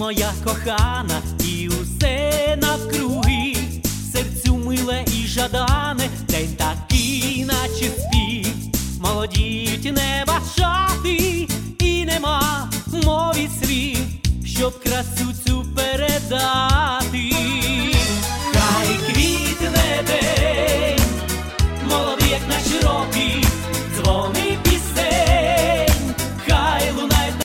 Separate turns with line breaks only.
моя кохана, і усе навкруги, серцю миле і жадане, день такий, наче спів, молодіть не бачати, і нема мові слів, щоб красу цю передати.